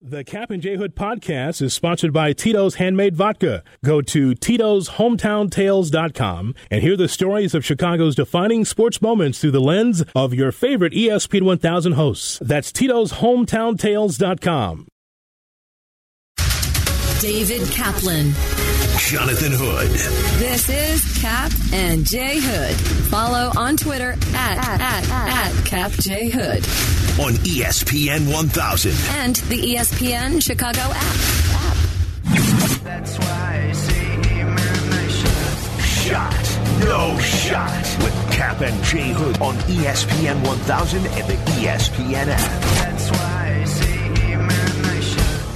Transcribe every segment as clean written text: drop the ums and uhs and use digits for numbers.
The Cap and J Hood podcast is sponsored by Tito's Handmade Vodka. Go to Tito'sHometownTales.com and hear the stories of Chicago's defining sports moments through the lens of your favorite ESPN 1000 hosts. That's Tito'sHometownTales.com. David Kaplan. Jonathan Hood. This is Cap and J Hood. Follow on Twitter at Cap J Hood. On ESPN 1000. And the ESPN Chicago app. That's why I say him and I Shot. No shot. With Cap and J Hood on ESPN 1000 and the ESPN app. That's why I say him and I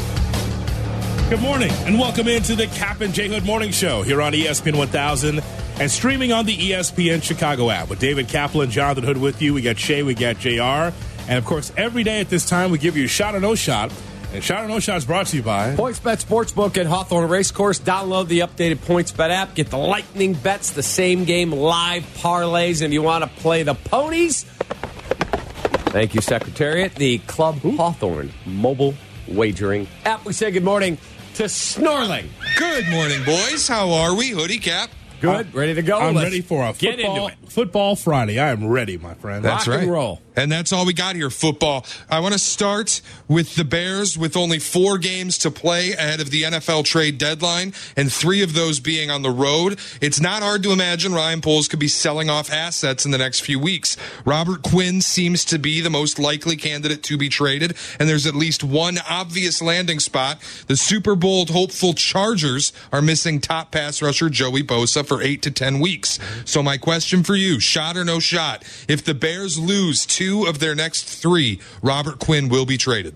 Good morning, and welcome into the Cap and J Hood Morning Show here on ESPN 1000 and streaming on the ESPN Chicago app. With David Kaplan, Jonathan Hood with you. We got Shay, we got JR. And, of course, every day at this time, we give you Shot or No Shot. And Shot or No Shot is brought to you by PointsBet Sportsbook at Hawthorne Racecourse. Download the updated PointsBet app. Get the lightning bets, the same game live parlays. And you want to play the ponies? Thank you, Secretariat. The Club Hawthorne mobile wagering app. We say good morning to Snorling. Good morning, boys. How are we? Hoodie, Cap? Good. Ready to go? I'm Let's ready for a get into it. football Friday. I am ready, my friend. That's Rock right. and roll. And that's all we got here, football. I want to start with the Bears with only 4 games to play ahead of the NFL trade deadline, and 3 of those being on the road. It's not hard to imagine Ryan Poles could be selling off assets in the next few weeks. Robert Quinn seems to be the most likely candidate to be traded, and there's at least one obvious landing spot. The Super Bowl hopeful Chargers are missing top pass rusher Joey Bosa for 8 to 10 weeks. So my question for you, shot or no shot, if the Bears lose 2 of their next 3, Robert Quinn will be traded.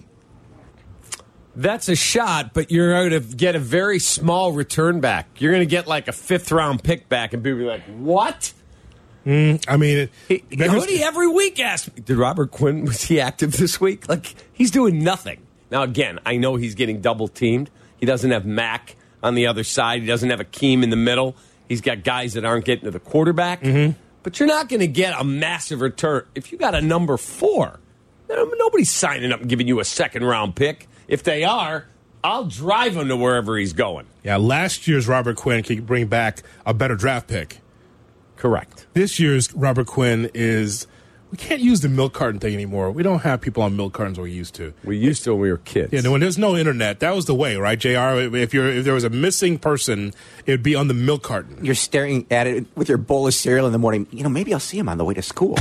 That's a shot, but you're going to get a very small return back. You're going to get like a 5th-round pick back, and people be like, what? I mean, Hoodie every week asks me, did Robert Quinn, was he active this week? Like, he's doing nothing. Now, again, I know he's getting double-teamed. He doesn't have Mack on the other side. He doesn't have Akeem in the middle. He's got guys that aren't getting to the quarterback. Mm-hmm. But you're not going to get a massive return. If you got a number 4, nobody's signing up and giving you a 2nd-round pick. If they are, I'll drive him to wherever he's going. Yeah, last year's Robert Quinn could bring back a better draft pick. Correct. This year's Robert Quinn is... We can't use the milk carton thing anymore. We don't have people on milk cartons we used to. We used to when we were kids. Yeah, when there's no internet, that was the way, right, JR? If there was a missing person, it would be on the milk carton. You're staring at it with your bowl of cereal in the morning. You know, maybe I'll see him on the way to school.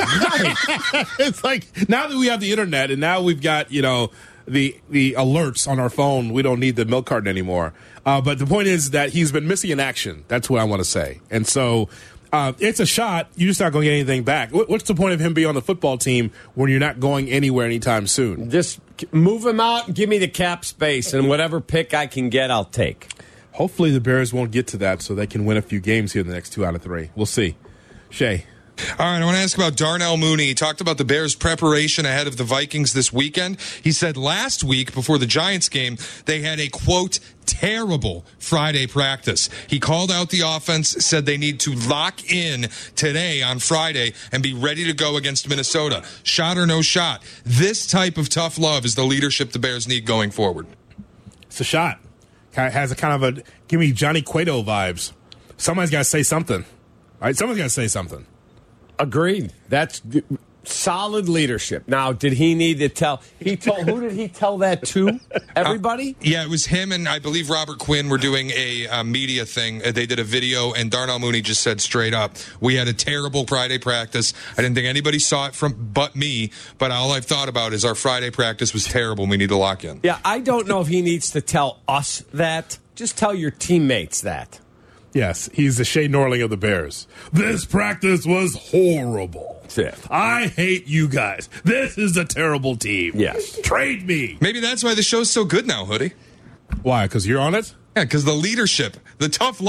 It's like, now that we have the internet and now we've got, the alerts on our phone, we don't need the milk carton anymore. But the point is that he's been missing in action. That's what I want to say. And so... it's a shot. You're just not going to get anything back. What's the point of him being on the football team when you're not going anywhere anytime soon? Just move him out and give me the cap space, and whatever pick I can get, I'll take. Hopefully the Bears won't get to that so they can win a few games here in the next 2 out of 3. We'll see. Shay. All right, I want to ask about Darnell Mooney. He talked about the Bears' preparation ahead of the Vikings this weekend. He said last week, before the Giants game, they had a, quote, terrible Friday practice. He called out the offense, said they need to lock in today on Friday and be ready to go against Minnesota. Shot or no shot. This type of tough love is the leadership the Bears need going forward. It's a shot. Has a kind of a, give me Johnny Cueto vibes. Somebody's got to say something. Right? Someone's got to say something. Agreed. That's solid leadership. Now, did he need to tell? Who did he tell that to? Everybody? Yeah, it was him and I believe Robert Quinn were doing a media thing. They did a video, and Darnell Mooney just said straight up, we had a terrible Friday practice. I didn't think anybody saw it but me, but all I've thought about is our Friday practice was terrible and we need to lock in. Yeah, I don't know if he needs to tell us that. Just tell your teammates that. Yes, he's the Shay Norling of the Bears. This practice was horrible. I hate you guys. This is a terrible team. Yes. Trade me. Maybe that's why the show's so good now, Hoodie. Why? Because you're on it? Yeah, because the leadership, the tough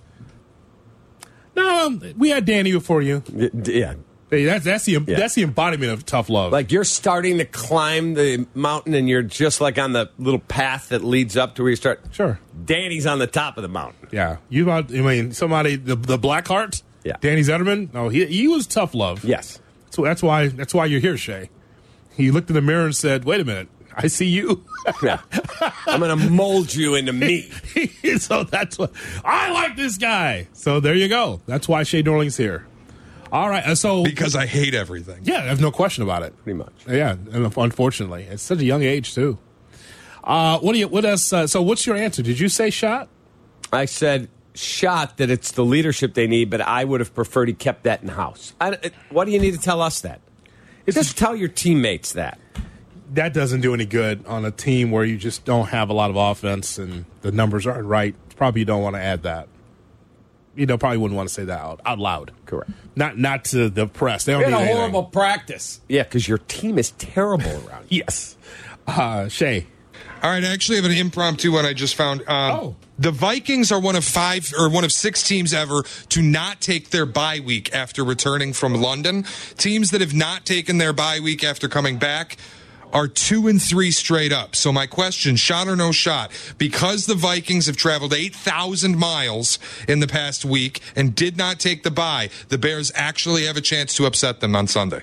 love. No, we had Danny before you. Yeah. Hey, that's the embodiment of tough love. Like you're starting to climb the mountain and you're just like on the little path that leads up to where you start. Sure. Danny's on the top of the mountain. Yeah. Somebody, the Blackheart? Yeah. Danny Zetterman? No, he was tough love. Yes. So that's why you're here, Shay. He looked in the mirror and said, wait a minute, I see you. Yeah. I'm going to mold you into me. So that's what I like this guy. So there you go. That's why Shea Dorling's here. All right. So Because I hate everything. yeah, there's no question about it. Pretty much. Yeah, and unfortunately, it's such a young age too. What else? So what's your answer? Did you say shot? I said shot that it's the leadership they need, but I would have preferred he kept that in house. Why do you need to tell us that? Just tell your teammates that. That doesn't do any good on a team where you just don't have a lot of offense and the numbers aren't right. Probably you don't want to add that. You probably wouldn't want to say that out loud. Correct. Not to the press. They don't They need had a anything. horrible practice. Yeah, because your team is terrible around you. Yes. Shay. All right, I actually have an impromptu one I just found. The Vikings are one of 6 teams ever to not take their bye week after returning from London. Teams that have not taken their bye week after coming back are 2-3 straight up. So my question, shot or no shot, because the Vikings have traveled 8,000 miles in the past week and did not take the bye, the Bears actually have a chance to upset them on Sunday.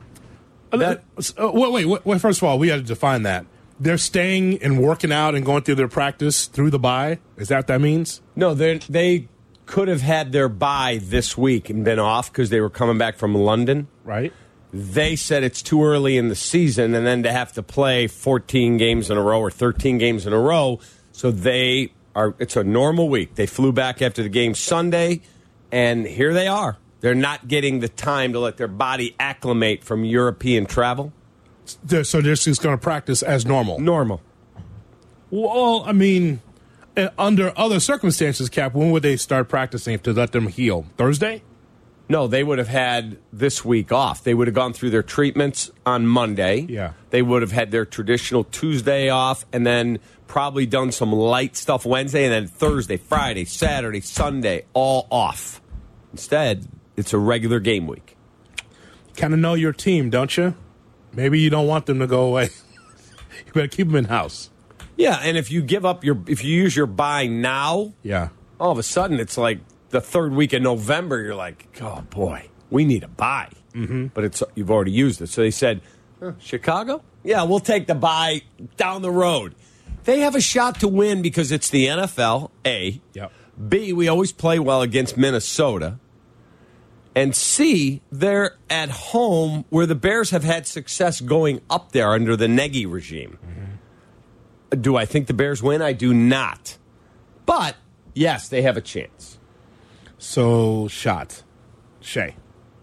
Wait. First of all, we got to define that. They're staying and working out and going through their practice through the bye. Is that what that means? No, they could have had their bye this week and been off because they were coming back from London. Right. They said it's too early in the season, and then to have to play 14 games in a row or 13 games in a row. So it's a normal week. They flew back after the game Sunday, and here they are. They're not getting the time to let their body acclimate from European travel. So they're just going to practice as normal. Normal. Well, I mean, under other circumstances, Cap, when would they start practicing to let them heal? Thursday? No, they would have had this week off. They would have gone through their treatments on Monday. Yeah. They would have had their traditional Tuesday off and then probably done some light stuff Wednesday and then Thursday, Friday, Saturday, Sunday, all off. Instead, it's a regular game week. Kind of know your team, don't you? Maybe you don't want them to go away. You better keep them in-house. Yeah, and if you use your bye now, Yeah. all of a sudden it's like the third week of November, you're like, oh boy, we need a bye. Mm-hmm. But you've already used it. So they said, Chicago? Yeah, we'll take the bye down the road. They have a shot to win because it's the NFL, A. Yep. B, we always play well against Minnesota. And C, they're at home where the Bears have had success going up there under the Nagy regime. Mm-hmm. Do I think the Bears win? I do not. But, yes, they have a chance. So, shot. Shay.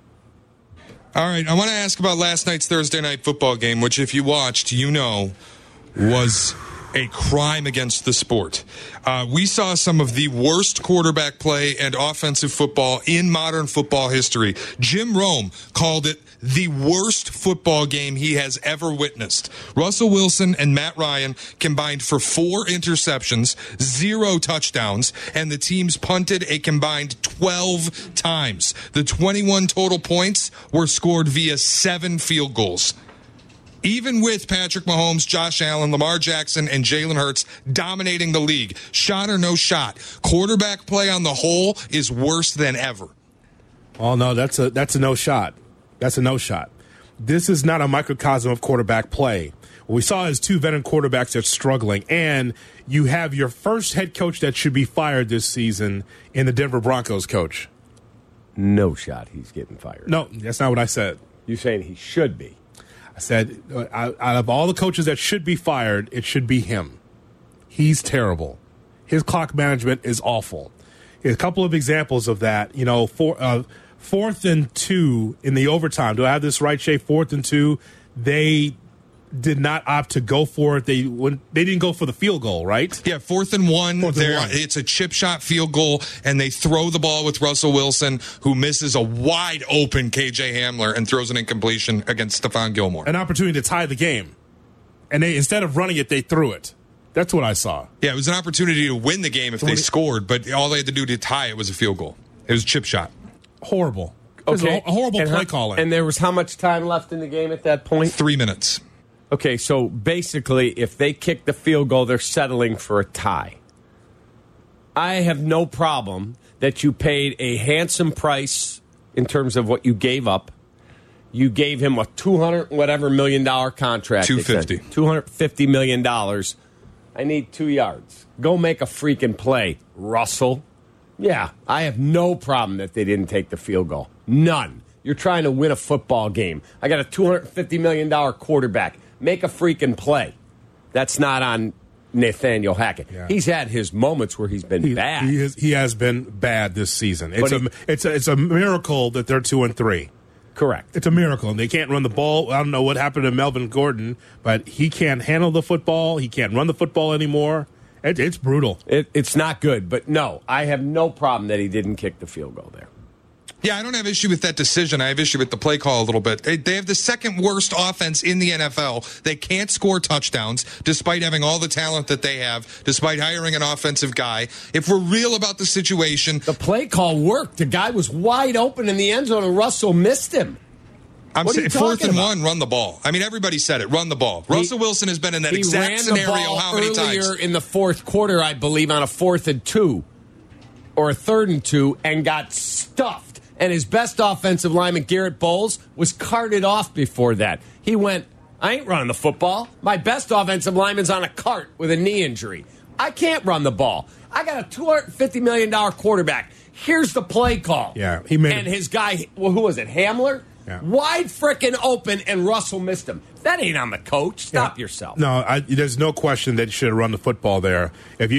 All right, I want to ask about last night's Thursday night football game, which, if you watched, was a crime against the sport. We saw some of the worst quarterback play and offensive football in modern football history. Jim Rome called it the worst football game he has ever witnessed. Russell Wilson and Matt Ryan combined for 4 interceptions, 0 touchdowns, and the teams punted a combined 12 times. The 21 total points were scored via 7 field goals. Even with Patrick Mahomes, Josh Allen, Lamar Jackson, and Jalen Hurts dominating the league, shot or no shot, quarterback play on the whole is worse than ever. Oh, no, that's a no shot. That's a no shot. This is not a microcosm of quarterback play. What we saw is 2 veteran quarterbacks that's struggling, and you have your first head coach that should be fired this season in the Denver Broncos coach. No shot he's getting fired. No, that's not what I said. You're saying he should be. I said, out of all the coaches that should be fired, it should be him. He's terrible. His clock management is awful. A couple of examples of that, 4th and 2 in the overtime. Do I have this right, Shay? 4th and 2, they did not opt to go for it. They didn't go for the field goal, right? Yeah, 4th and 1. It's a chip shot field goal, and they throw the ball with Russell Wilson, who misses a wide open KJ Hamler and throws an incompletion against Stephon Gilmore. An opportunity to tie the game. And they, instead of running it, they threw it. That's what I saw. Yeah, it was an opportunity to win the game if they scored, but all they had to do to tie it was a field goal. It was a chip shot. Horrible. Okay. A horrible play calling. And there was how much time left in the game at that point? 3 minutes. Okay, so basically, if they kick the field goal, they're settling for a tie. I have no problem that you paid a handsome price in terms of what you gave up, You gave him a $200 whatever million contract. $250. $250 million. I need 2 yards. Go make a freaking play, Russell. Yeah, I have no problem that they didn't take the field goal. None. You're trying to win a football game. I got a $250 million quarterback. Make a freaking play. That's not on Nathaniel Hackett. Yeah. He's had his moments where he's been bad. He has been bad this season. It's a miracle that they're 2-3. Correct. It's a miracle, and they can't run the ball. I don't know what happened to Melvin Gordon, but he can't handle the football. He can't run the football anymore. It's brutal. It's not good, but no, I have no problem that he didn't kick the field goal there. Yeah, I don't have issue with that decision. I have issue with the play call a little bit. They have the second worst offense in the NFL. They can't score touchdowns despite having all the talent that they have, despite hiring an offensive guy. If we're real about the situation... The play call worked. The guy was wide open in the end zone, and Russell missed him. I'm What are saying you 4th talking and about? 1, run the ball. I mean, everybody said it, run the ball. Russell Wilson has been in that He exact ran scenario the ball how many earlier times? in the fourth quarter, I believe, on a 4th and 2 or a 3rd and 2, and got stuffed. And his best offensive lineman, Garrett Bowles, was carted off before that. He went, I ain't running the football. My best offensive lineman's on a cart with a knee injury. I can't run the ball. I got a $250 million quarterback. Here's the play call. Yeah, he made And it. his guy, well, who was it, Hamler? Yeah. Wide frickin' open, and Russell missed him. That ain't on the coach. Stop Yeah. yourself. No, there's no question that you should have run the football there.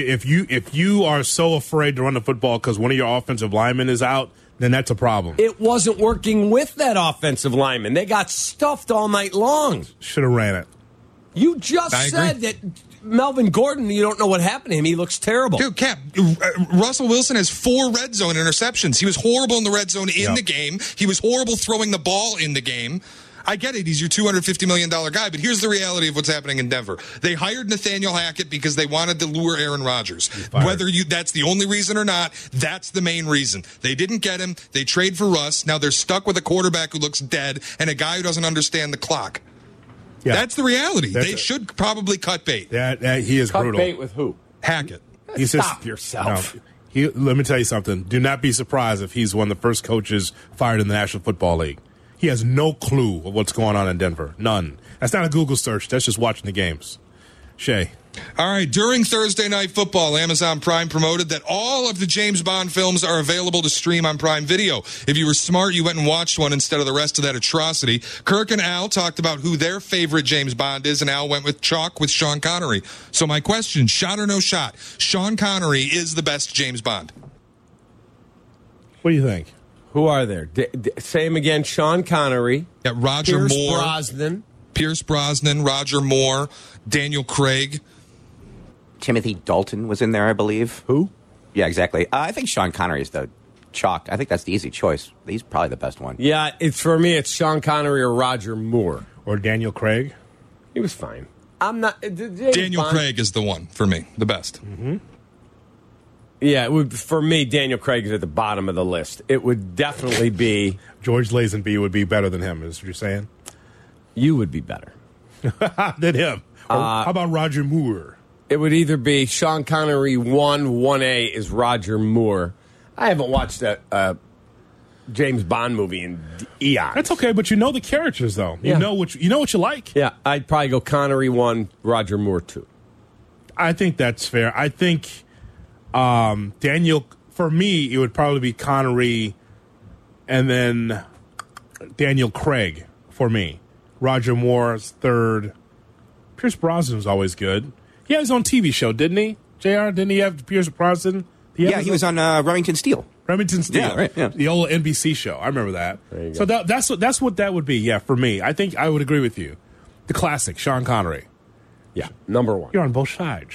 If you are so afraid to run the football because one of your offensive linemen is out, then that's a problem. It wasn't working with that offensive lineman. They got stuffed all night long. Should have ran it. You just I agree. said that Melvin Gordon, you don't know what happened to him. He looks terrible. Dude, Cap, Russell Wilson has 4 red zone interceptions. He was horrible in the red zone in the game. He was horrible throwing the ball in the game. I get it. He's your $250 million guy, but here's the reality of what's happening in Denver. They hired Nathaniel Hackett because they wanted to lure Aaron Rodgers. Whether that's the only reason or not, that's the main reason. They didn't get him. They trade for Russ. Now they're stuck with a quarterback who looks dead and a guy who doesn't understand the clock. Yeah. That's the reality. That's they it. should probably cut bait. That he is Cut brutal. bait with who? Hackett. He says- Stop yourself. No, let me tell you something. Do not be surprised if he's one of the first coaches fired in the National Football League. He has no clue of what's going on in Denver. None. That's not a Google search. That's just watching the games. Shay. All right, during Thursday Night Football, Amazon Prime promoted that all of the James Bond films are available to stream on Prime Video. If you were smart, you went and watched one instead of the rest of that atrocity. Kirk and Al talked about who their favorite James Bond is, and Al went with chalk with Sean Connery. So my question, shot or no shot, Sean Connery is the best James Bond. What do you think? Who are there? Say him again. Sean Connery. Yeah, Roger Pierce Moore. Brosnan. Pierce Brosnan, Roger Moore, Daniel Craig. Timothy Dalton was in there, I believe. Who? Yeah, exactly. I think Sean Connery is the chalk. I think that's the easy choice. He's probably the best one. Yeah, for me, it's Sean Connery or Roger Moore. Or Daniel Craig? He was fine. I'm not. Daniel Craig is the one for me, the best. Mm-hmm. Yeah, for me, Daniel Craig is at the bottom of the list. It would definitely be. George Lazenby would be better than him, is what you're saying? You would be better. Than him. Or how about Roger Moore? It would either be Sean Connery 1A is Roger Moore. I haven't watched a James Bond movie in eons. That's okay, but you know the characters, though. Yeah. You know what you like. Yeah, I'd probably go Connery 1, Roger Moore 2. I think that's fair. I think Daniel, for me, it would probably be Connery and then Daniel Craig for me. Roger Moore's third. Pierce Brosnan was always good. He had his own TV show, didn't he? JR, didn't he have Pierce Brosnan? He was on Remington Steele. Remington Steele. Yeah, right, yeah. The old NBC show. I remember that. There you So go. that's what that would be, yeah, for me. I think I would agree with you. The classic, Sean Connery. Yeah, number 1. You're on both sides.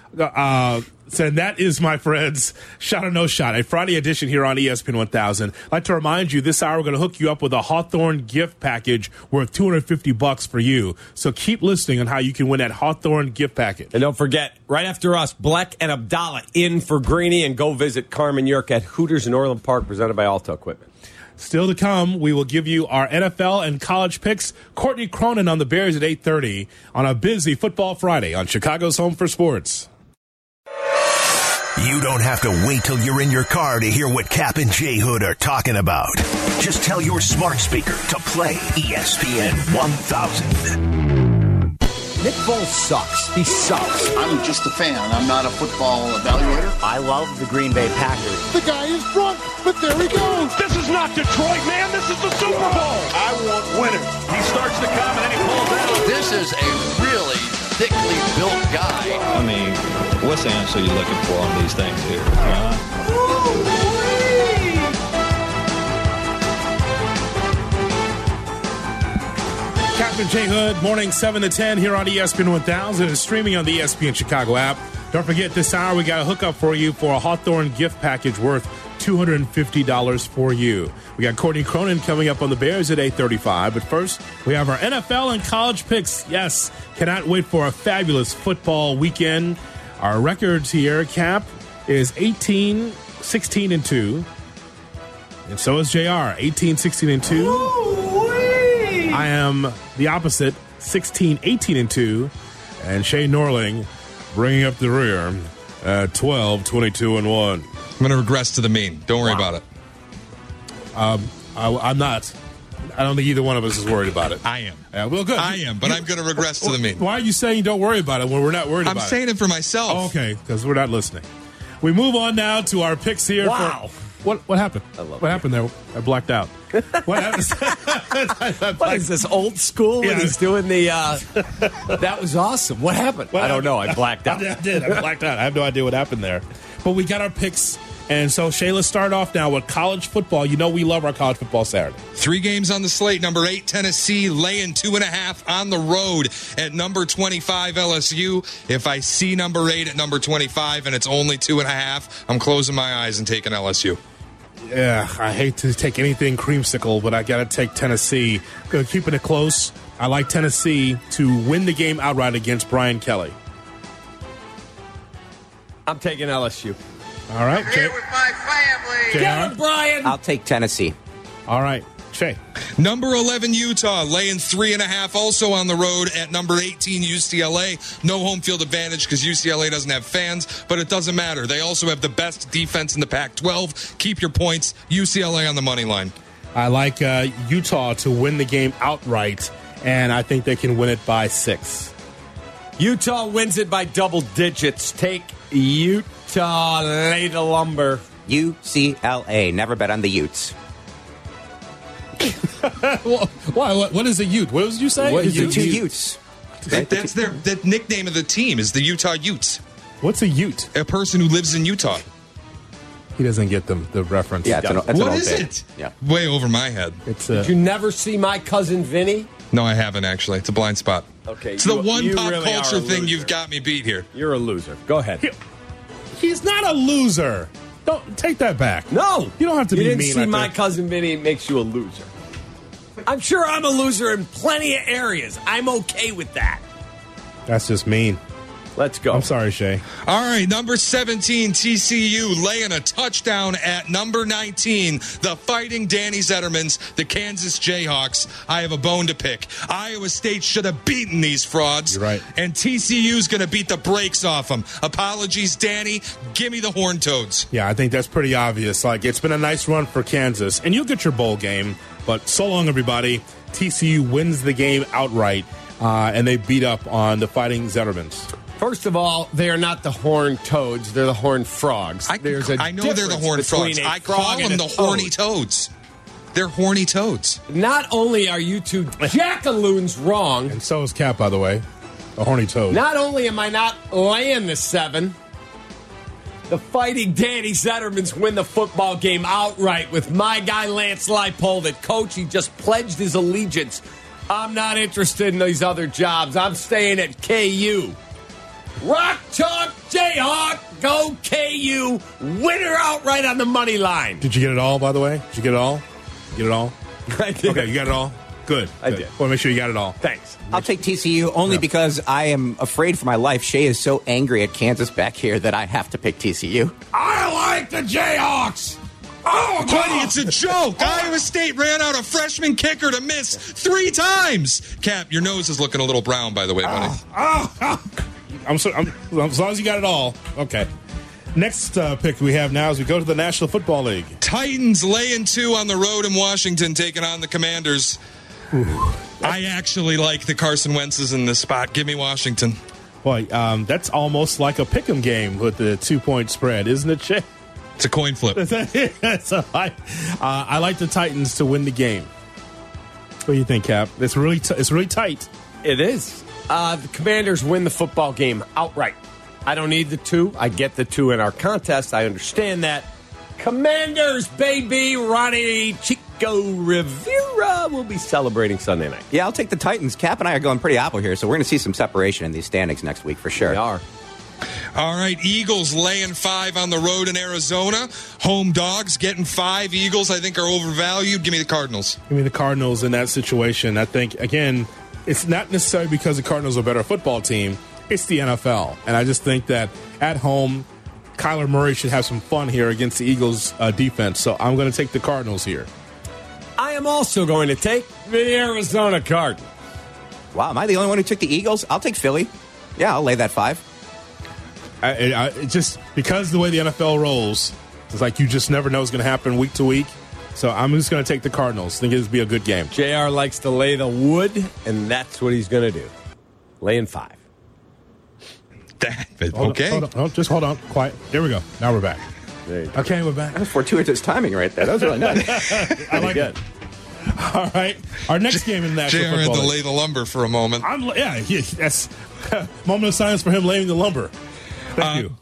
So that is, my friends, Shot or No Shot, a Friday edition here on ESPN 1000. I'd like to remind you, this hour we're going to hook you up with a Hawthorne gift package worth $250 for you. So keep listening on how you can win that Hawthorne gift package. And don't forget, right after us, Bleck and Abdallah in for Greeny, and go visit Carmen York at Hooters in Orland Park, presented by Alta Equipment. Still to come, we will give you our NFL and college picks. Courtney Cronin on the Bears at 8:30 on a busy Football Friday on Chicago's Home for Sports. You don't have to wait till you're in your car to hear what Cap and J Hood are talking about. Just tell your smart speaker to play ESPN 1000. Nick Foles sucks. He sucks. I'm just a fan. I'm not a football evaluator. I love the Green Bay Packers. The guy is drunk, but there he goes. This is not Detroit, man. This is the Super Bowl. I want winners. He starts to come and then he pulls out. This is a really thickly built guy. I mean, what's the answer you're looking for on these things here? Captain J Hood, morning 7 to 10 here on ESPN 1000 and streaming on the ESPN Chicago app. Don't forget, this hour we got a hookup for you for a Hawthorne gift package worth $250 for you. We got Courtney Cronin coming up on the Bears at 8:35. But first, we have our NFL and college picks. Yes, cannot wait for a fabulous football weekend. Our records here, Cap, is 18, 16, and 2. And so is JR, 18, 16, and 2. I am the opposite, 16, 18, and 2. And Shay Norling bringing up the rear at 12, 22, and 1. I'm going to regress to the mean. Don't worry about it. I'm not. I don't think either one of us is worried about it. I am. Well, good. I am, but I'm going to regress to the mean. Why are you saying don't worry about it when we're not worried about it? I'm saying it for myself. Oh, okay, because we're not listening. We move on now to our picks here. Wow. What happened? What happened there? I blacked out. What happened? What is this, old school when Yeah. he's doing the... that was awesome. What happened? I don't know. I blacked out. I did. I blacked out. I have no idea what happened there. But we got our picks. And so, Shay, let's start off now with college football. You know we love our college football Saturday. 3 games on the slate. Number 8, Tennessee, laying 2.5 on the road at number 25, LSU. If I see number 8 at number 25 and it's only 2.5, I'm closing my eyes and taking LSU. Yeah, I hate to take anything creamsicle, but I got to take Tennessee. Keeping it close. I like Tennessee to win the game outright against Brian Kelly. I'm taking LSU. All right, I'm here with my family. Get him, Brian! I'll take Tennessee. All right, Shay. Number 11, Utah, laying 3.5, also on the road at number 18, UCLA. No home field advantage because UCLA doesn't have fans, but it doesn't matter. They also have the best defense in the Pac-12. Keep your points. UCLA on the money line. I like Utah to win the game outright, and I think they can win it by 6. Utah wins it by double digits. Take Utah, lay the lumber. UCLA. Never bet on the Utes. Why? What is a Ute? What did you say? The two Utes. That's the nickname of the team is the Utah Utes. What's a Ute? A person who lives in Utah. He doesn't get the reference. Yeah, it's What an old is bit. it? Yeah. Way over my head. It's Did you never see My Cousin Vinny? No, I haven't actually. It's a blind spot. Okay, It's the one you pop really culture are a thing loser. you've got me beat here. You're a loser. Go ahead. He's not a loser. Don't take that back. No. You don't have to you be didn't mean see like My that. Cousin Vinny makes you a loser. I'm sure I'm a loser in plenty of areas. I'm okay with that. That's just mean. Let's go. I'm sorry, Shay. All right, number 17, TCU, laying a touchdown at number 19, the Fighting Danny Zettermans, the Kansas Jayhawks. I have a bone to pick. Iowa State should have beaten these frauds. You're right. And TCU's going to beat the brakes off them. Apologies, Danny. Give me the Horned Toads. Yeah, I think that's pretty obvious. Like, it's been a nice run for Kansas, and you'll get your bowl game. But so long, everybody. TCU wins the game outright, and they beat up on the Fighting Zettermans. First of all, they are not the horned toads. They're the horned frogs. I know they're the Horned difference Frogs. between a I frog call them and the a Horny toad. Toads. They're horny toads. Not only are you two jackaloons wrong, And so is Cap, by the way. A horny toad. not only am I not laying the 7, the Fighting Danny Zettermans win the football game outright with my guy Lance Leipold at coach. He just pledged his allegiance. I'm not interested in these other jobs. I'm staying at KU. Rock Chalk Jayhawk, go KU. Winner outright on the money line. Did you get it all, by the way? Did you get it all? Get it all? I did. Okay, you got it all? Good. I Good. did. Want to make sure you got it all. Thanks. I'll take TCU only because I am afraid for my life. Shay is so angry at Kansas back here that I have to pick TCU. I like the Jayhawks. Oh, buddy, it's a joke. Iowa State ran out a freshman kicker to miss 3 times. Cap, your nose is looking a little brown, by the way, buddy. As long as you got it all. Okay. Next pick we have now as we go to the National Football League. Titans laying 2 on the road in Washington, taking on the Commanders. I actually like the Carson Wentz's in this spot. Give me Washington. Boy, that's almost like a pick'em game with the 2-point spread, isn't it, Shay? It's a coin flip. So I like the Titans to win the game. What do you think, Cap? It's really tight. It is. The Commanders win the football game outright. I don't need the 2. I get the 2 in our contest. I understand that. Commanders, baby. Ronnie Chico Rivera will be celebrating Sunday night. Yeah, I'll take the Titans. Cap and I are going pretty apple here, so we're going to see some separation in these standings next week for sure. We are. All right, Eagles laying 5 on the road in Arizona. Home dogs getting 5. Eagles, I think, are overvalued. Give me the Cardinals. Give me the Cardinals in that situation. I think, again, it's not necessarily because the Cardinals are a better football team. It's the NFL. And I just think that at home, Kyler Murray should have some fun here against the Eagles' defense. So I'm going to take the Cardinals here. I am also going to take the Arizona Cardinals. Wow, am I the only one who took the Eagles? I'll take Philly. Yeah, I'll lay that 5. It just because the way the NFL rolls, it's like you just never know what's going to happen week to week. So I'm just going to take the Cardinals. I think it'll be a good game. JR likes to lay the wood, and that's what he's going to do. Laying 5. Okay. Just hold on. Quiet. There we go. Now we're back. Okay, we're back. That was fortuitous timing right there. That was really nice. I like it. All right. Our next game in the National JR had Football to League. lay the lumber for a moment. That's moment of silence for him laying the lumber. Thank you.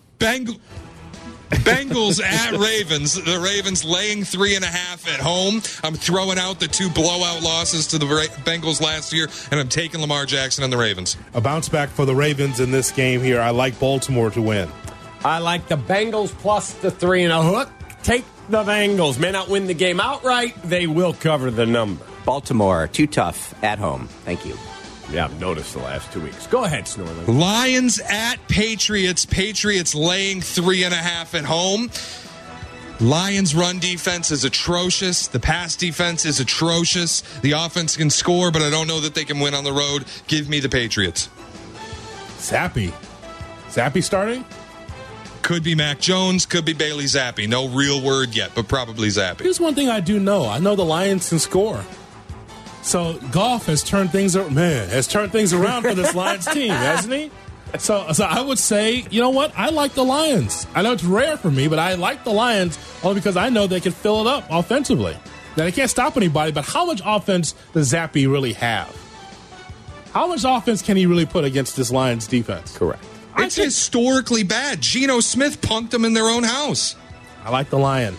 Bengals at Ravens. The Ravens laying 3.5 at home. I'm throwing out the 2 blowout losses to the Bengals last year, and I'm taking Lamar Jackson and the Ravens. A bounce back for the Ravens in this game here. I like Baltimore to win. I like the Bengals plus the 3.5. Take the Bengals. May not win the game outright. They will cover the number. Baltimore, too tough at home. Thank you. Yeah, I've noticed the last 2 weeks. Go ahead, Snorling. Lions at Patriots. Patriots laying 3.5 at home. Lions' run defense is atrocious. The pass defense is atrocious. The offense can score, but I don't know that they can win on the road. Give me the Patriots. Zappy starting? Could be Mac Jones, could be Bailey Zappi. No real word yet, but probably Zappi. Here's one thing I do know. I know the Lions can score. So Goff has turned things around for this Lions team, hasn't he? So I would say, you know what? I like the Lions. I know it's rare for me, but I like the Lions only because I know they can fill it up offensively. Now, they can't stop anybody, but how much offense does Zappi really have? How much offense can he really put against this Lions defense? Correct. It's historically bad. Geno Smith punked them in their own house. I like the Lion.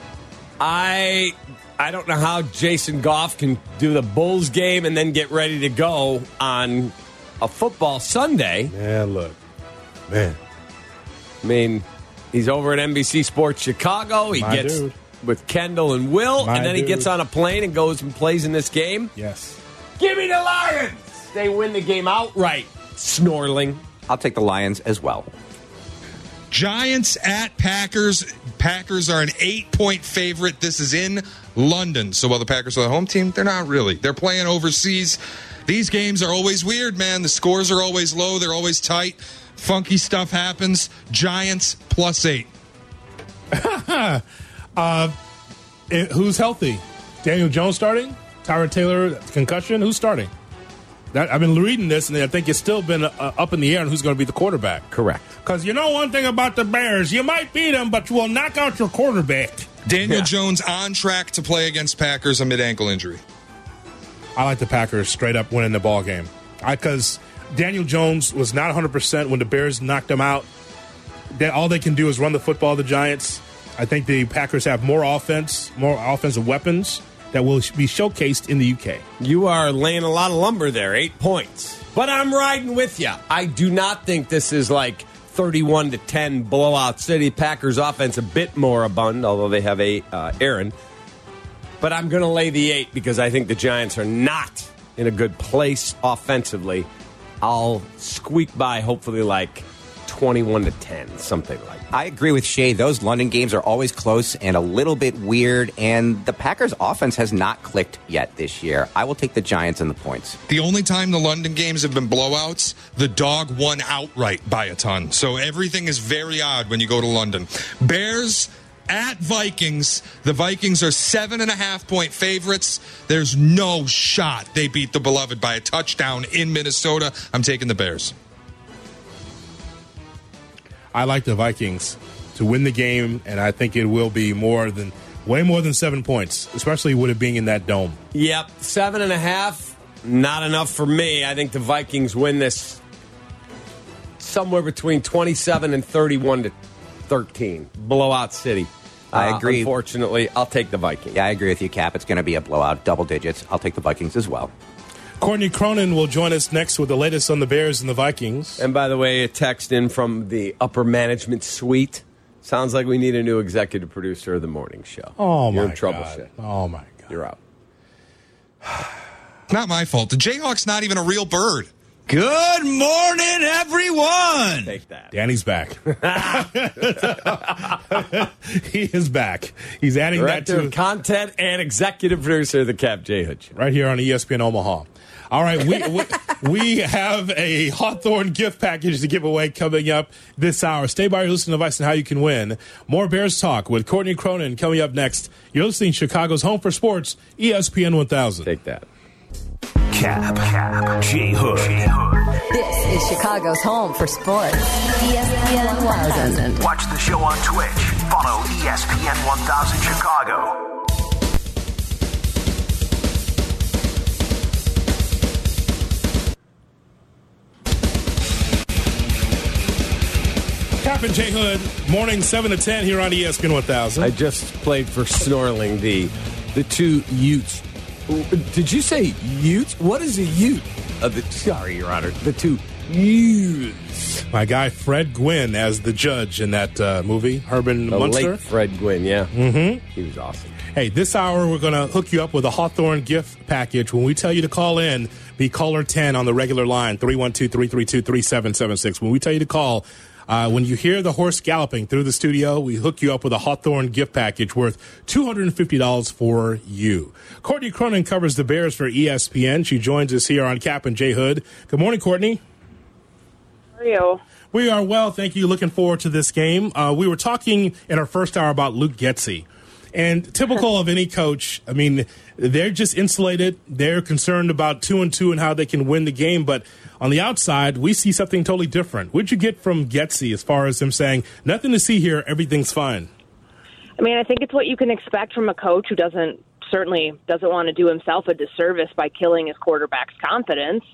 I don't know how Jason Goff can do the Bulls game and then get ready to go on a football Sunday. Yeah, look. Man. I mean, he's over at NBC Sports Chicago. He gets with Kendall and Will, and then he gets on a plane and goes and plays in this game. Yes. Give me the Lions. They win the game outright. Snorling. I'll take the Lions as well. Giants at Packers. Packers are an 8-point favorite. This is in London. So while the Packers are the home team, they're not really. They're playing overseas. These games are always weird, man. The scores are always low. They're always tight. Funky stuff happens. Giants +8. Who's healthy? Daniel Jones starting? Tyrod Taylor, concussion? Who's starting? I've been reading this, and I think it's still been up in the air on who's going to be the quarterback. Correct. Because you know one thing about the Bears, you might beat them, but you will knock out your quarterback. Daniel Jones on track to play against Packers amid ankle injury. I like the Packers straight up winning the ball game. Because Daniel Jones was not 100% when the Bears knocked him out. All they can do is run the football, the Giants. I think the Packers have more offensive weapons that will be showcased in the UK. You are laying a lot of lumber there, 8 points. But I'm riding with you. I do not think this is like 31-10 blowout city. Packers offense a bit moribund, although they have Aaron. But I'm going to lay the 8 because I think the Giants are not in a good place offensively. I'll squeak by hopefully like 21-10, something like that. I agree with Shea. Those London games are always close and a little bit weird, and the Packers' offense has not clicked yet this year. I will take the Giants and the points. The only time the London games have been blowouts, the dog won outright by a ton. So everything is very odd when you go to London. Bears at Vikings. The Vikings are 7.5-point favorites. There's no shot they beat the beloved by a touchdown in Minnesota. I'm taking the Bears. I like the Vikings to win the game, and I think it will be way more than 7 points, especially with it being in that dome. Yep, 7.5, not enough for me. I think the Vikings win this somewhere between 27 and 31-13. Blowout city. I agree. Unfortunately, I'll take the Vikings. Yeah, I agree with you, Cap. It's going to be a blowout, double digits. I'll take the Vikings as well. Courtney Cronin will join us next with the latest on the Bears and the Vikings. And by the way, a text in from the upper management suite. Sounds like we need a new executive producer of the morning show. Oh, You're my in trouble, God. Shit. Oh, my God. You're out. Not my fault. The Jayhawk's not even a real bird. Good morning, everyone. Take that. Danny's back. He is back. He's adding Director that to of content and executive producer of the Cap J. Hood Show. right here on ESPN Omaha. All right, we have a Hawthorne gift package to give away coming up this hour. Stay by your listening device and how you can win. More Bears talk with Courtney Cronin coming up next. You're listening to Chicago's Home for Sports, ESPN 1000. Take that. Cap, J. Hood. This is Chicago's home for sports. ESPN 1000. Watch the show on Twitch. Follow ESPN 1000 Chicago. Cap and J. Hood, morning 7 to 10 here on ESPN 1000. I just played for Snorling the two Utes. Did you say Ute? What is a Ute? Sorry, Your Honor. The two Utes. My guy Fred Gwynn as the judge in that movie, Herman Munster. Late Fred Gwynn, yeah. Mm-hmm. He was awesome. Hey, this hour we're going to hook you up with a Hawthorne gift package. When we tell you to call in, be caller 10 on the regular line, 312-332-3776. When we tell you to call, when you hear the horse galloping through the studio, we hook you up with a Hawthorne gift package worth $250 for you. Courtney Cronin covers the Bears for ESPN. She joins us here on Cap and J. Hood. Good morning, Courtney. How are you? We are well, thank you. Looking forward to this game. We were talking in our first hour about Luke Getsy. And typical of any coach, I mean, they're just insulated. They're concerned about 2-2 and how they can win the game. But on the outside, we see something totally different. What'd you get from Getsy as far as him saying, nothing to see here, everything's fine? I mean, I think it's what you can expect from a coach who certainly doesn't want to do himself a disservice by killing his quarterback's confidence,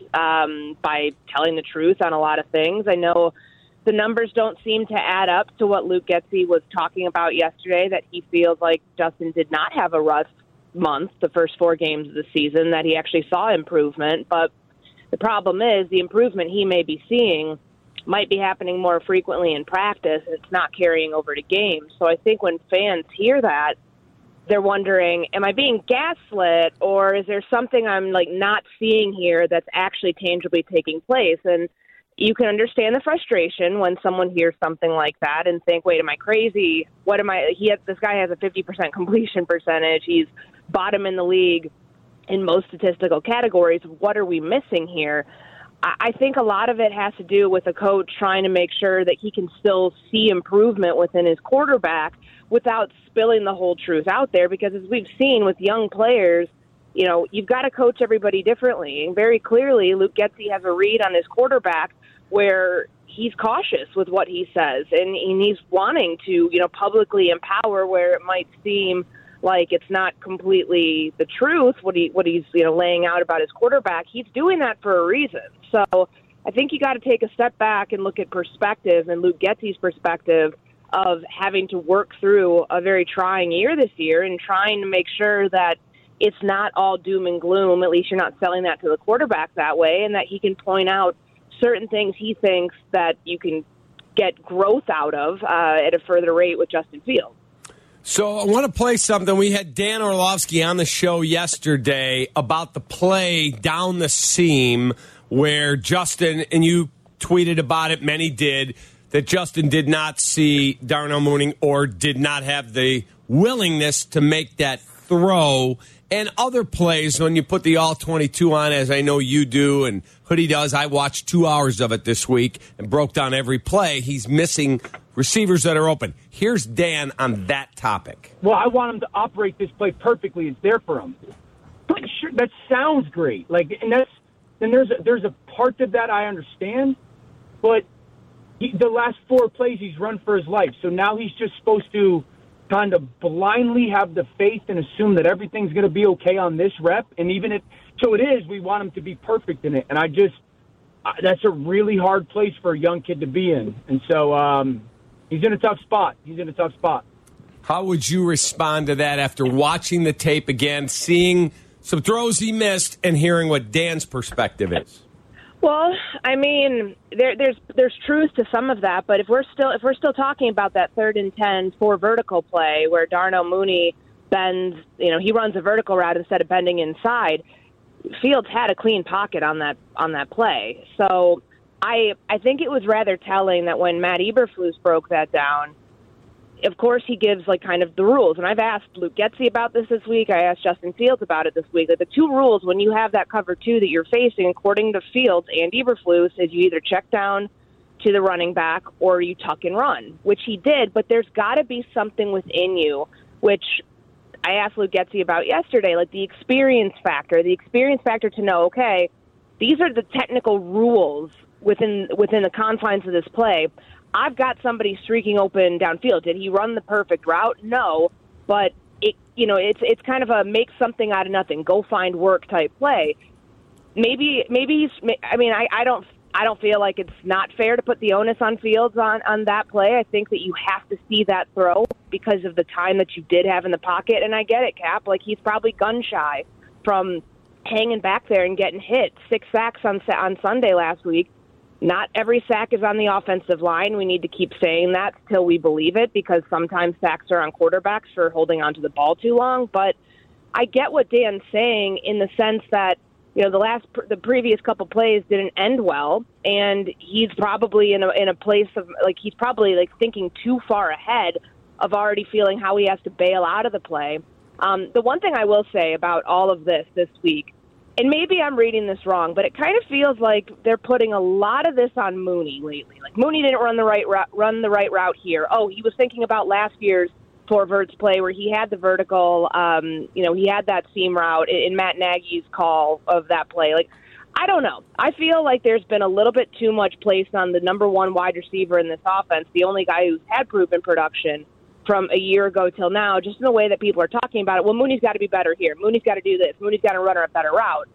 by telling the truth on a lot of things. I know the numbers don't seem to add up to what Luke Getsy was talking about yesterday, that he feels like Justin did not have a rough month the first 4 games of the season, that he actually saw improvement. But the problem is the improvement he may be seeing might be happening more frequently in practice, and it's not carrying over to games. So I think when fans hear that, they're wondering, am I being gaslit, or is there something I'm not seeing here that's actually tangibly taking place? And you can understand the frustration when someone hears something like that and think, wait, am I crazy? This guy has a 50% completion percentage. He's bottom in the league in most statistical categories. What are we missing here? I think a lot of it has to do with a coach trying to make sure that he can still see improvement within his quarterback without spilling the whole truth out there. Because as we've seen with young players, you've got to coach everybody differently. And very clearly, Luke Getsy has a read on his quarterback where he's cautious with what he says, and he's wanting to, publicly empower where it might seem like it's not completely the truth, what he's laying out about his quarterback. He's doing that for a reason. So I think you got to take a step back and look at perspective, and Luke Getsy's perspective of having to work through a very trying year this year and trying to make sure that it's not all doom and gloom. At least you're not selling that to the quarterback that way, and that he can point out certain things he thinks that you can get growth out of at a further rate with Justin Fields. So I want to play something. We had Dan Orlovsky on the show yesterday about the play down the seam where Justin, and you tweeted about it, many did, that Justin did not see Darnell Mooney or did not have the willingness to make that throw. And other plays, when you put the all-22 on, as I know you do and Hoodie does, I watched 2 hours of it this week and broke down every play. He's missing receivers that are open. Here's Dan on that topic. Well, I want him to operate this play perfectly. It's there for him. Pretty sure that sounds great. There's a part of that I understand, but the last 4 plays he's run for his life. So now he's just supposed to kind of blindly have the faith and assume that everything's going to be okay on this rep. And even if so it is, we want him to be perfect in it. And that's a really hard place for a young kid to be in. And so he's in a tough spot. How would you respond to that after watching the tape again, seeing some throws he missed and hearing what Dan's perspective is? Well, I mean, there's truth to some of that, but if we're still talking about that 3rd and 10 4 vertical play where Darnell Mooney bends, he runs a vertical route instead of bending inside, Fields had a clean pocket on that play. So I think it was rather telling that when Matt Eberflus broke that down, of course, he gives kind of the rules. And I've asked Luke Getsy about this week. I asked Justin Fields about it this week. The 2 rules when you have that cover 2 that you're facing, according to Fields and Eberflus, is you either check down to the running back or you tuck and run, which he did. But there's got to be something within you, which I asked Luke Getsy about yesterday, the experience factor to know, okay, these are the technical rules within the confines of this play. I've got somebody streaking open downfield. Did he run the perfect route? No, but it's kind of a make something out of nothing, go find work type play. Maybe he's. I mean, I don't feel like it's not fair to put the onus on Fields on that play. I think that you have to see that throw because of the time that you did have in the pocket. And I get it, Cap. He's probably gun shy from hanging back there and getting hit. 6 sacks on Sunday last week. Not every sack is on the offensive line. We need to keep saying that till we believe it, because sometimes sacks are on quarterbacks for holding onto the ball too long. But I get what Dan's saying in the sense that, the previous couple plays didn't end well, and he's probably in a place of he's probably thinking too far ahead of already feeling how he has to bail out of the play. The one thing I will say about all of this week, and maybe I'm reading this wrong, but it kind of feels like they're putting a lot of this on Mooney lately. Mooney didn't run the right route here. Oh, he was thinking about last year's 4 verts play where he had the vertical. He had that seam route in Matt Nagy's call of that play. I don't know. I feel like there's been a little bit too much placed on the number 1 wide receiver in this offense, the only guy who's had proven production from a year ago till now, just in the way that people are talking about it. Well, Mooney's got to be better here. Mooney's got to do this. Mooney's got to run a better route.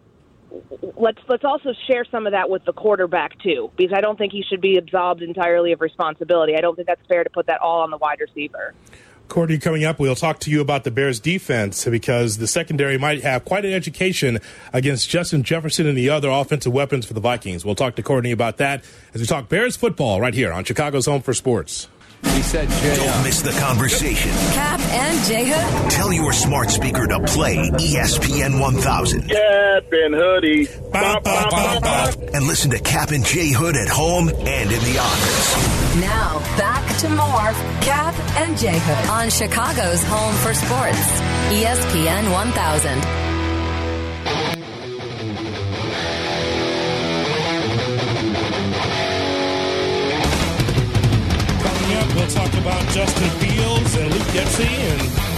Let's also share some of that with the quarterback, too, because I don't think he should be absolved entirely of responsibility. I don't think that's fair to put that all on the wide receiver. Courtney, coming up, we'll talk to you about the Bears' defense because the secondary might have quite an education against Justin Jefferson and the other offensive weapons for the Vikings. We'll talk to Courtney about that as we talk Bears football right here on Chicago's Home for Sports. He said, don't miss the conversation. Cap and J Hood. Tell your smart speaker to play ESPN 1000. Cap and Hoodie. Ba, ba, ba, ba. And listen to Cap and J Hood at home and in the office. Now, back to more Cap and J Hood on Chicago's Home for Sports, ESPN 1000. We'll talk about Justin Fields and Luke Getsy and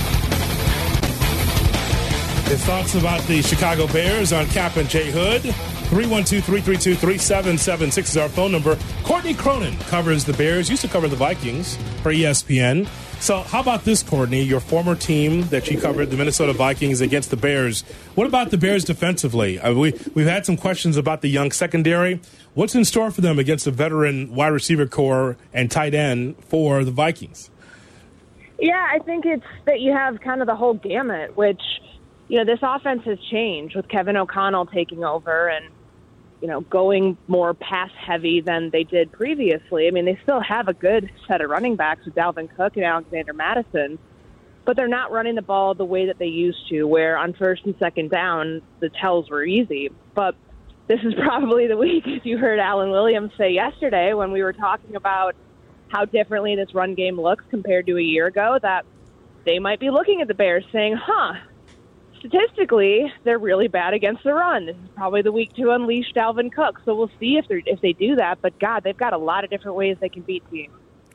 his thoughts about the Chicago Bears on Cap and J Hood. 312-332-3776 is our phone number. Courtney Cronin covers the Bears, used to cover the Vikings for ESPN. So how about this, Courtney, your former team that you covered, the Minnesota Vikings, against the Bears. What about the Bears defensively? We've had some questions about the young secondary. What's in store for them against a veteran wide receiver core and tight end for the Vikings? Yeah, I think it's that you have kind of the whole gamut, which, this offense has changed with Kevin O'Connell taking over and, going more pass-heavy than they did previously. I mean, they still have a good set of running backs with Dalvin Cook and Alexander Mattison, but they're not running the ball the way that they used to, where on first and second down, the tells were easy. But this is probably the week, as you heard Alan Williams say yesterday when we were talking about how differently this run game looks compared to a year ago, that they might be looking at the Bears saying, statistically, they're really bad against the run. This is probably the week to unleash Dalvin Cook. So we'll see if they do that. But, God, they've got a lot of different ways they can beat teams.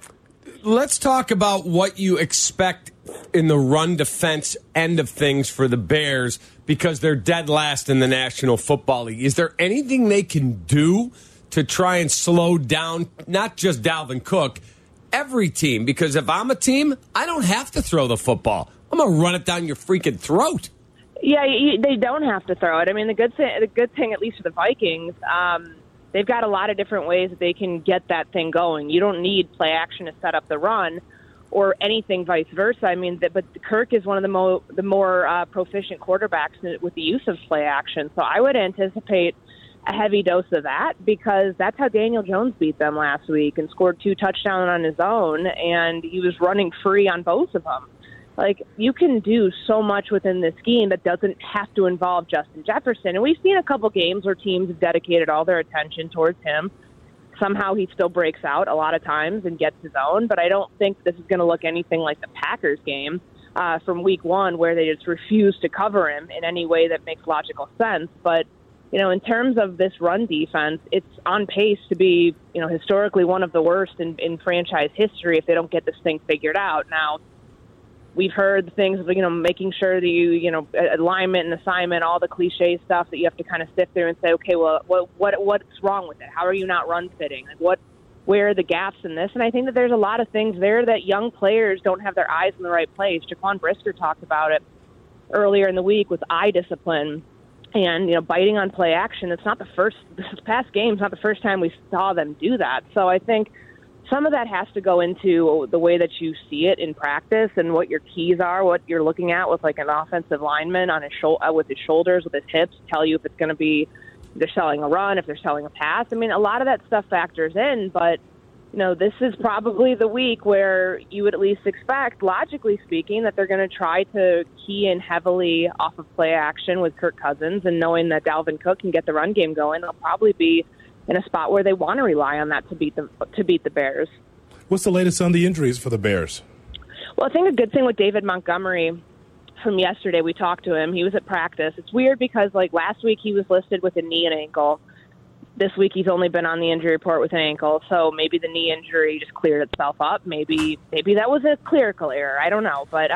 Let's talk about what you expect in the run defense end of things for the Bears, because they're dead last in the National Football League. Is there anything they can do to try and slow down not just Dalvin Cook, every team? Because if I'm a team, I don't have to throw the football. I'm going to run it down your freaking throat. Yeah, they don't have to throw it. I mean, the good thing, at least for the Vikings, they've got a lot of different ways that they can get that thing going. You don't need play action to set up the run or anything vice versa. I mean, but Kirk is one of the more proficient quarterbacks with the use of play action. So I would anticipate a heavy dose of that, because that's how Daniel Jones beat them last week and scored 2 touchdowns on his own, and he was running free on both of them. Like, you can do so much within this scheme that doesn't have to involve Justin Jefferson. And we've seen a couple games where teams have dedicated all their attention towards him. Somehow he still breaks out a lot of times and gets his own, but I don't think this is going to look anything like the Packers game from week 1, where they just refuse to cover him in any way that makes logical sense. But, you know, in terms of this run defense, it's on pace to be, you know, historically one of the worst in franchise history if they don't get this thing figured out. Now, we've heard things of, you know, making sure that you know, alignment and assignment, all the cliche stuff that you have to kind of sift through and say, okay, well, what's wrong with it? How are you not run fitting? Like, where are the gaps in this? And I think that there's a lot of things there that young players don't have their eyes in the right place. Jaquan Brisker talked about it earlier in the week with eye discipline and, you know, biting on play action. This past game's not the first time we saw them do that. So I think some of that has to go into the way that you see it in practice and what your keys are, what you're looking at with like an offensive lineman on his with his shoulders, with his hips, tell you if it's going to be, they're selling a run, if they're selling a pass. I mean, a lot of that stuff factors in, but, you know, this is probably the week where you would at least expect, logically speaking, that they're going to try to key in heavily off of play action with Kirk Cousins, and knowing that Dalvin Cook can get the run game going, they'll probably be in a spot where they want to rely on that to beat the Bears. What's the latest on the injuries for the Bears? Well, I think a good thing with David Montgomery from yesterday, we talked to him. He was at practice. It's weird because, like, last week he was listed with a knee and ankle. This week he's only been on the injury report with an ankle, so maybe the knee injury just cleared itself up. Maybe that was a clerical error. I don't know, but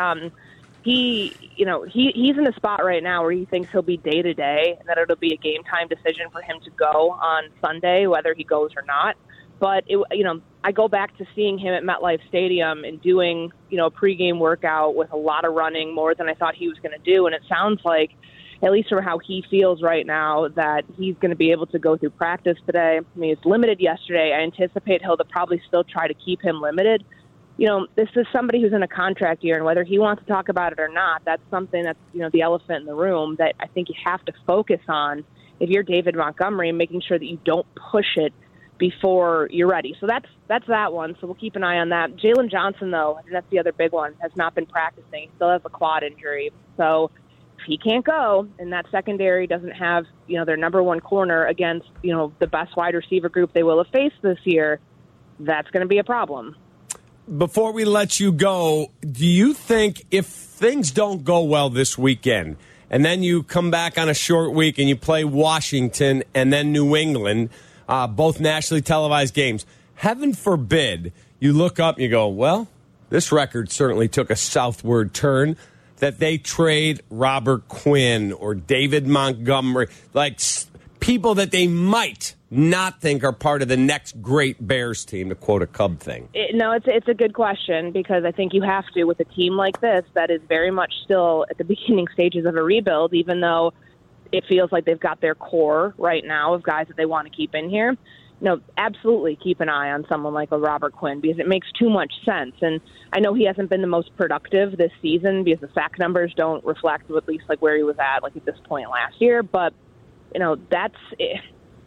he's in a spot right now where he thinks he'll be day-to-day and that it'll be a game-time decision for him to go on Sunday, whether he goes or not. But, I go back to seeing him at MetLife Stadium and doing, a pregame workout with a lot of running, more than I thought he was going to do. And it sounds like, at least from how he feels right now, that he's going to be able to go through practice today. I mean, he's limited yesterday. I anticipate he'll probably still try to keep him limited. This is somebody who's in a contract year, and whether he wants to talk about it or not, that's something that's, the elephant in the room that I think you have to focus on if you're David Montgomery, making sure that you don't push it before you're ready. So that's that one. So we'll keep an eye on that. Jalen Johnson, though, and that's the other big one, has not been practicing. He still has a quad injury. So if he can't go, and that secondary doesn't have, their number one corner against, the best wide receiver group they will have faced this year, that's going to be a problem. Before we let you go, do you think if things don't go well this weekend, and then you come back on a short week and you play Washington and then New England, both nationally televised games, heaven forbid you look up and you go, well, this record certainly took a southward turn, that they trade Robert Quinn or David Montgomery, like people that they might not think are part of the next great Bears team, to quote a Cub thing? It's a good question, because I think you have to, with a team like this that is very much still at the beginning stages of a rebuild, even though it feels like they've got their core right now of guys that they want to keep in here. Absolutely keep an eye on someone like a Robert Quinn, because it makes too much sense. And I know he hasn't been the most productive this season because the sack numbers don't reflect at least like where he was at this point last year. But, that's it.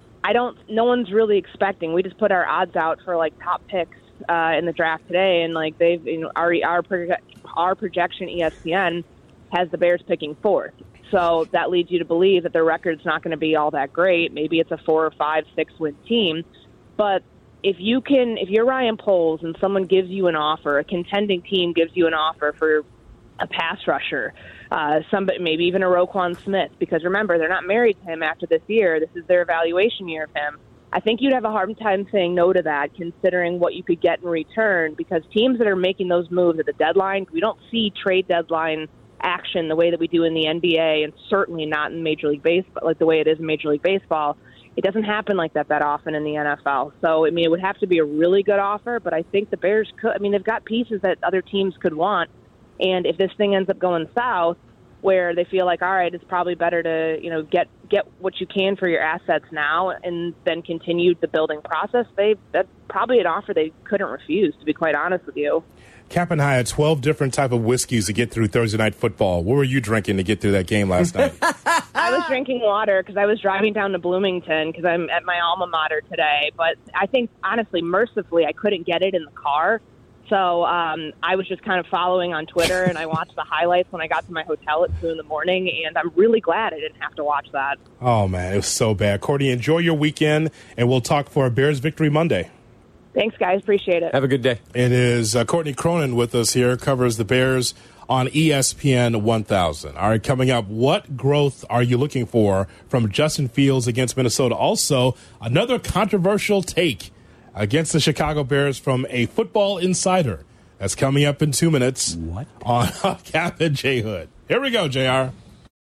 No one's really expecting. We just put our odds out for top picks in the draft today, and they've, our projection ESPN has the Bears picking fourth. So that leads you to believe that their record's not going to be all that great. Maybe it's a 4 or 5, 6 win team. But if you're Ryan Poles and someone gives you an offer, a contending team gives you an offer for a pass rusher, somebody, maybe even a Roquan Smith, because remember, they're not married to him after this year. This is their evaluation year of him. I think you'd have a hard time saying no to that, considering what you could get in return, because teams that are making those moves at the deadline, we don't see trade deadline action the way that we do in the NBA, and certainly not in Major League Baseball, like the way it is in Major League Baseball. It doesn't happen like that often in the NFL. So, I mean, it would have to be a really good offer, but I think the Bears could. I mean, they've got pieces that other teams could want, and if this thing ends up going south, where they feel like, all right, it's probably better to, get what you can for your assets now and then continue the building process, that's probably an offer they couldn't refuse, to be quite honest with you. Cap and I had 12 different type of whiskeys to get through Thursday Night Football. What were you drinking to get through that game last night? I was drinking water because I was driving down to Bloomington because I'm at my alma mater today. But I think, honestly, mercifully, I couldn't get it in the car. So I was just kind of following on Twitter, and I watched the highlights when I got to my hotel at 2 in the morning, and I'm really glad I didn't have to watch that. Oh, man, it was so bad. Courtney, enjoy your weekend, and we'll talk for a Bears victory Monday. Thanks, guys. Appreciate it. Have a good day. It is Courtney Cronin with us here, covers the Bears on ESPN 1000. All right, coming up, what growth are you looking for from Justin Fields against Minnesota? Also, another controversial take against the Chicago Bears from a football insider. That's coming up in 2 minutes. What? On Cap and J Hood. Here we go, JR.